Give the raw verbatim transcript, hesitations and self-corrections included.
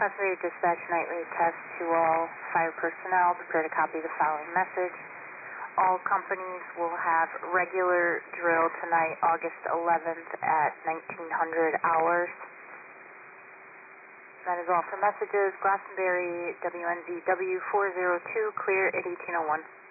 Concentrated dispatch nightly test to all fire personnel. Prepare to copy the following message. All companies will have regular drill tonight, August eleventh at nineteen hundred hours. That is all for messages. Glastonbury, W N Z W four zero two, clear at eighteen oh one.